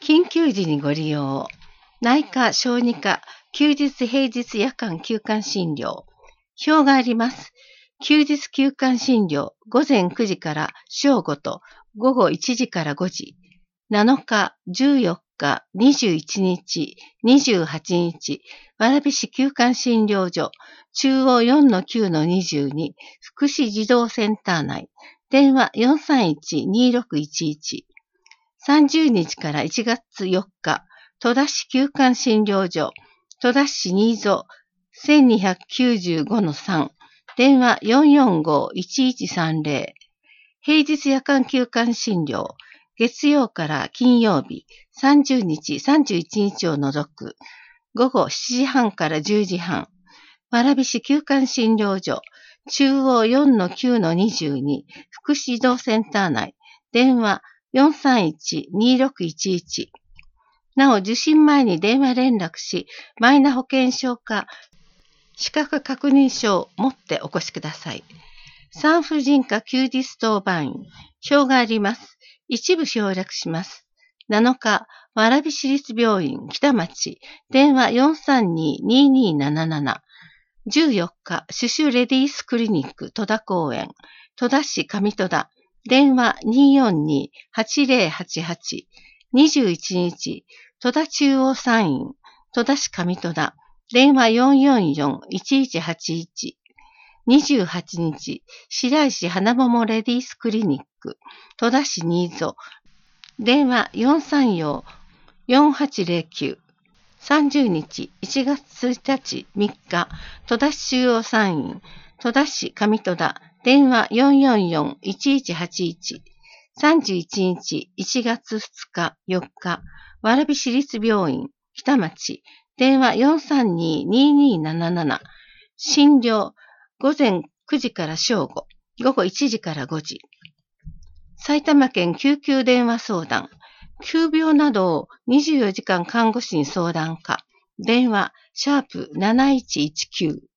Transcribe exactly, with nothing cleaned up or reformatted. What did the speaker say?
緊急時にご利用。内科、小児科、休日平日夜間休館診療。表があります。休日休館診療、ごぜんくじから正午とごごいちじからごじ。なのか、じゅうよっか、にじゅういちにち、にじゅうはちにち、蕨市休館診療所、中央 よんのきゅうのにじゅうに、福祉児童センター内。電話 よんさんいち にろくいちいち。さんじゅうにちからいちがつよっか、戸田市休館診療所、戸田市新津 せんにひゃくきゅうじゅうごのさん、電話 よんよんご いちいちさんぜろ。平日夜間休館診療、月曜から金曜日、さんじゅうにち、さんじゅういちにちを除く、ごごしちじはんからじゅうじはん、蕨市休館診療所、中央 よんのきゅうのにじゅうに、福祉児童センター内、電話 よんさんいち にろくいちいち。なお、受診前に電話連絡し、マイナ保険証か資格確認書を持ってお越しください。産婦人科休日当番員、表があります。一部省略します。なのか、蕨市立病院北町、電話 よんさんに ににーなななな。じゅうよっか、シュシュレディースクリニック戸田公園、戸田市上戸田、電話 にーよんに はちぜろはちはち。にじゅういちにち、戸田中央産院、戸田市上戸田、電話 よんよんよん いちいちはちいち。にじゅうはちにち、白石花桃レディースクリニック、戸田市新津、電話よんさんよん よんはちぜろきゅう。さんじゅうにち、いちがつついたちみっか、戸田市中央産院、戸田市上戸田、電話よんよんよん いちいちはちいち。さんじゅういちにち、いちがつふつか、よっか、蕨市立病院、北町、電話よんさんに ににーなななな。診療、ごぜんくじから正午、ごごいちじからごじ。埼玉県救急電話相談、急病などをにじゅうよじかん看護師に相談可。電話、シャープなないちいちきゅう。